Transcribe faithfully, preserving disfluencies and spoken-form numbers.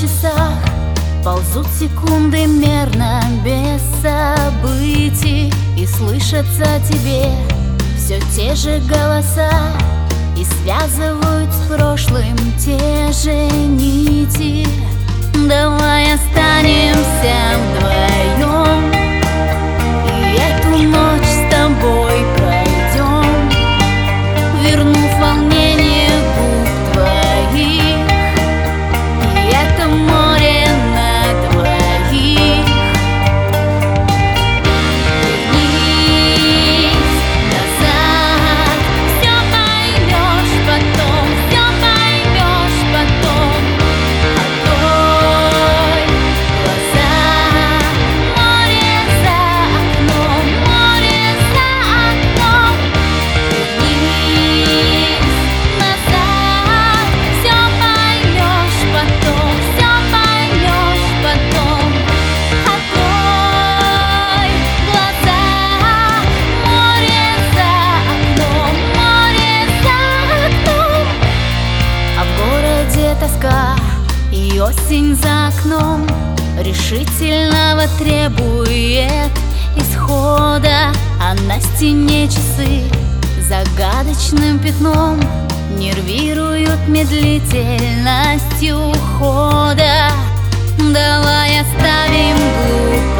часах ползут секунды мерно, без событий, и слышатся тебе все те же голоса, и связывают с прошлым те же нити. Давай останемся вдвоем и эту ночь с тобой пройдем, вернув волнение губ твоих и это море на двоих. Вернись назад, все поймешь потом, все поймешь потом. Открой глаза, море за окном, море за окном. Вернись назад, все поймешь потом, все поймешь потом. Открой глаза, море за окном, море за окном. А в городе тоска и осень за окном решительного требует исхода, а на стене часы загадочным пятном нервируют медлительностью хода. Давай оставим глупость